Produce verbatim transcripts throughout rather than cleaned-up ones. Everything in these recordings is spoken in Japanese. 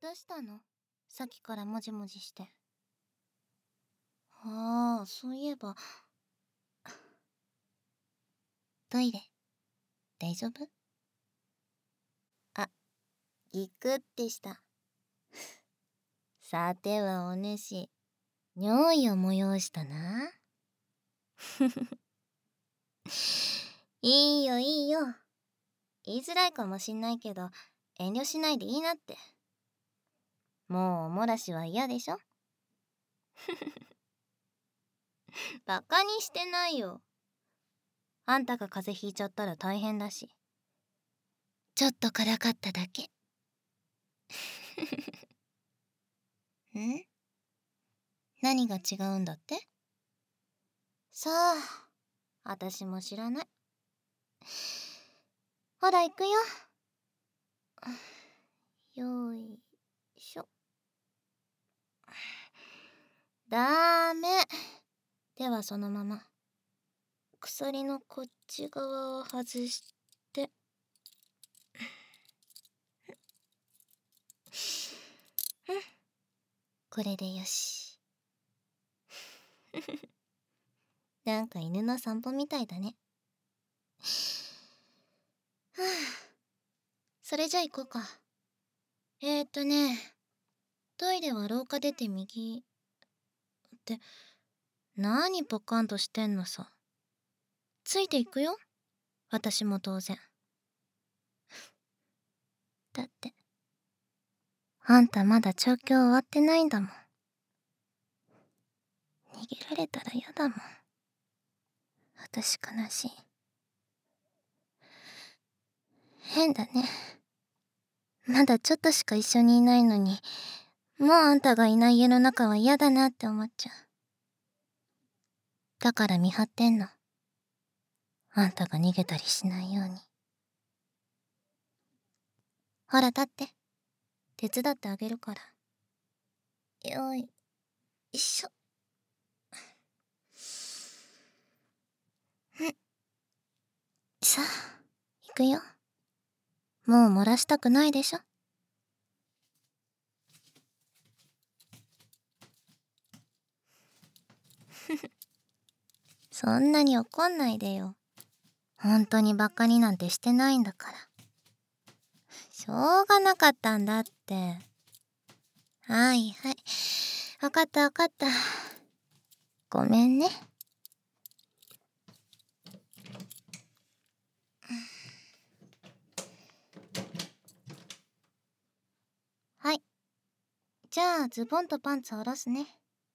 どうしたの？さっきからもじもじして。ああ、そういえば。トイレ、大丈夫？あ、ギクってした。さてはお主、尿意を催したな。いいよいいよ。言いづらいかもしんないけど、遠慮しないでいいなって。もうおもらしは嫌でしょ？バカにしてないよ。あんたが風邪ひいちゃったら大変だし。ちょっとからかっただけ。ん？何が違うんだって？さあ、あたしも知らない。ほら行くよ。よいしょ。ダメ。手はそのまま。鎖のこっち側を外して。これでよし。なんか犬の散歩みたいだね。はあ、それじゃ行こうか。えーっとね、トイレは廊下出て右。って、何ポカンとしてんのさ。ついていくよ。私も当然。だって、あんたまだ調教終わってないんだもん。逃げられたら嫌だもん。私悲しい。変だね。まだちょっとしか一緒にいないのに、もうあんたがいない家の中は嫌だなって思っちゃう。だから見張ってんの。あんたが逃げたりしないように。ほら立って。手伝ってあげるから。よいしょ。さあ、行くよ。もう漏らしたくないでしょ。そんなに怒んないでよ。本当にバカになんてしてないんだから。しょうがなかったんだって。はいはい。わかったわかった。ごめんね。はい。じゃあズボンとパンツ下ろすね。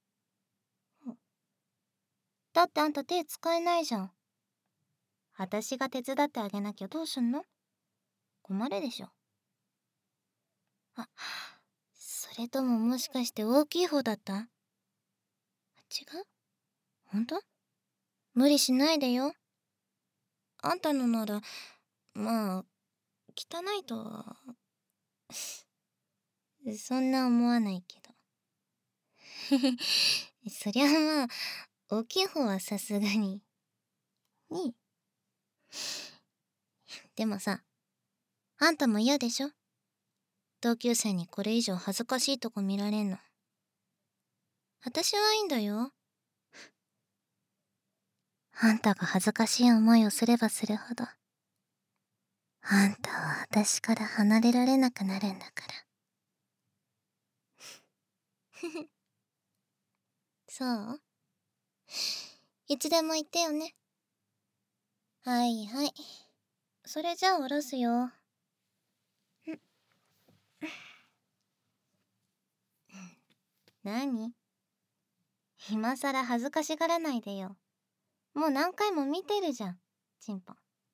だってあんた手使えないじゃん。私が手伝ってあげなきゃどうすんの？困るでしょ。あ、それとももしかして大きい方だった？違う？ほんと？無理しないでよ。あんたのなら、まあ、汚いとはそんな思わないけど。そりゃまあ、大きい方はさすがに。に。でもさ、あんたも嫌でしょ？同級生にこれ以上恥ずかしいとこ見られんの。私はいいんだよ。あんたが恥ずかしい思いをすればするほど、あんたは私から離れられなくなるんだから。そう？いつでも言ってよね。はいはい。それじゃあ下ろすよ。なに？今さら恥ずかしがらないでよ。もう何回も見てるじゃん、チンポ。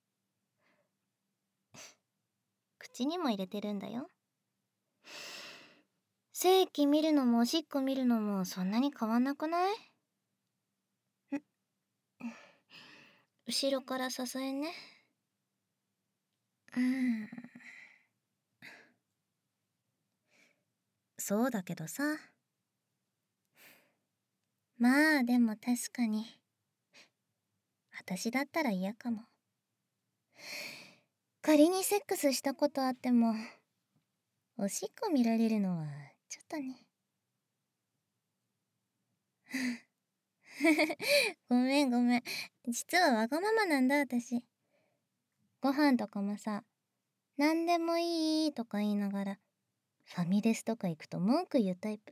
口にも入れてるんだよ。性器見るのもおしっこ見るのもそんなに変わんなくない？ん後ろから支えね。うん。そうだけどさ。まあでも確かに。私だったら嫌かも。仮にセックスしたことあっても、 おしっこ見られるのはちょっとね。ごめんごめん。実はわがままなんだ私。ご飯とかもさ、なんでもいいとか言いながら、ファミレスとか行くと文句言うタイプ。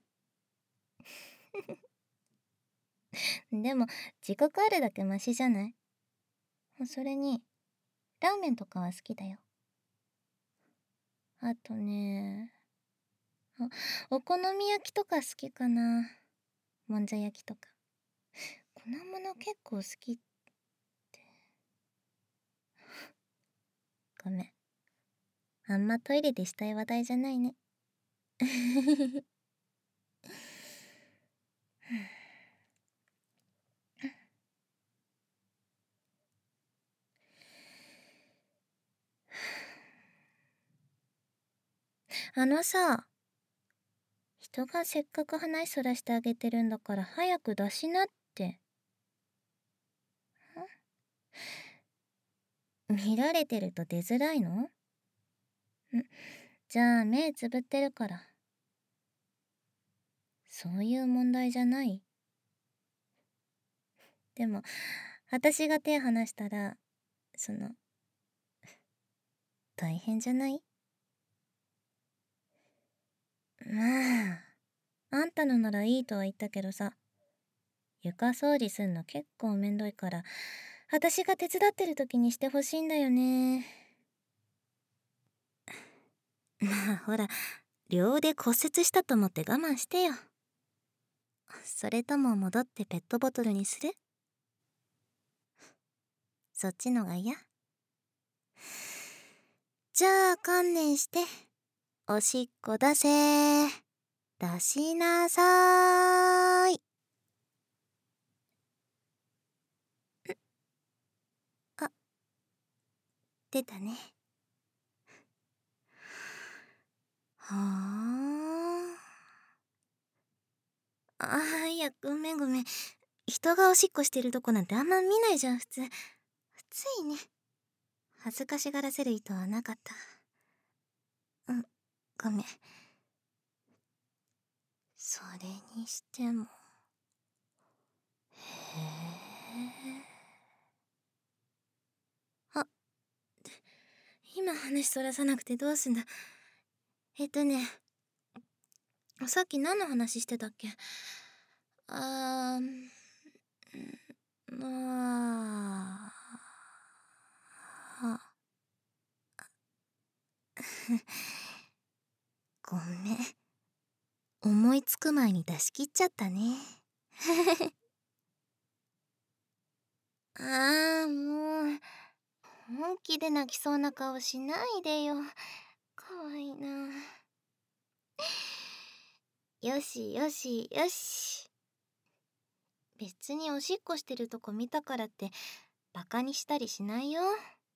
でも、自覚あるだけマシじゃない？それに、ラーメンとかは好きだよ。あとね、あ、お好み焼きとか好きかな。もんじゃ焼きとか。粉物結構好きって。ごめん。あんまトイレでしたい話題じゃないね。あのさ、人がせっかく話そらしてあげてるんだから早く出しなって。見られてると出づらいの？ん、じゃあ目つぶってるから。そういう問題じゃない？でも、私が手離したら、その、大変じゃない？まあ、あんたのならいいとは言ったけどさ、床掃除すんの結構めんどいから、私が手伝ってる時にしてほしいんだよね。まあほら、両腕骨折したと思って我慢してよ。それとも戻ってペットボトルにする？そっちのが嫌？じゃあ観念して、おしっこ出せー。出しなさーい。あ、出たね。はあ。ああ、いや、ごめんごめん。人がおしっこしてるとこなんてあんま見ないじゃん、普通。ついね。恥ずかしがらせる意図はなかった。うん、ごめん。それにしても。へえ。あ、今話そらさなくてどうすんだ。えっとね、さっき何の話してたっけ？あー、まあ、あ、ごめん。思いつく前に出し切っちゃったね。ああ、もう、本気で泣きそうな顔しないでよ。かわいいな。よしよしよし。別におしっこしてるとこ見たからってバカにしたりしないよ。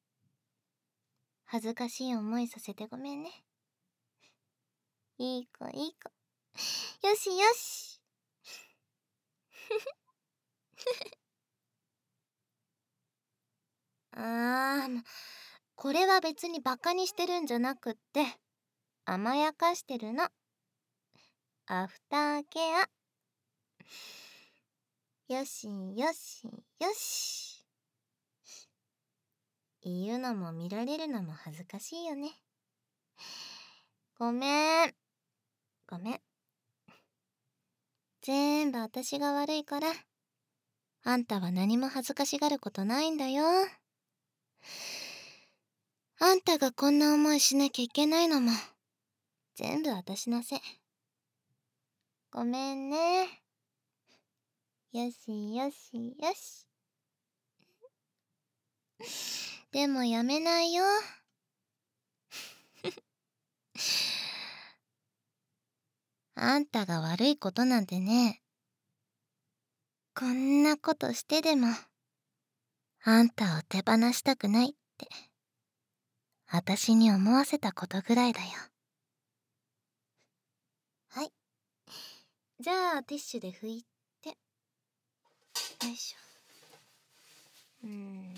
恥ずかしい思いさせてごめんね。いい子いい子。よしよし。あー、これは別にバカにしてるんじゃなくって甘やかしてるの。アフターケア。よしよしよし。言うのも見られるのも恥ずかしいよね。ごめんごめん。全部私が悪いから、あんたは何も恥ずかしがることないんだよ。あんたがこんな思いしなきゃいけないのも全部私のせい。ごめんね。よしよしよし。でもやめないよ。あんたが悪いことなんてね。こんなことしてでもあんたを手放したくないって私に思わせたことぐらいだよ。はい、じゃあティッシュで拭いて。よいしょ。うーん、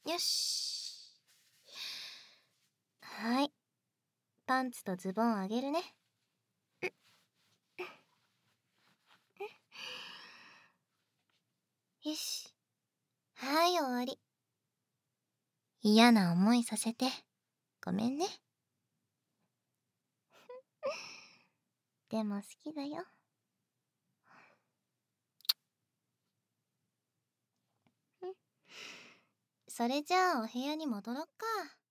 よし。はい。パンツとズボンあげるね。よし。はい、終わり。嫌な思いさせて、ごめんね。でも好きだよ。それじゃあお部屋に戻ろっか。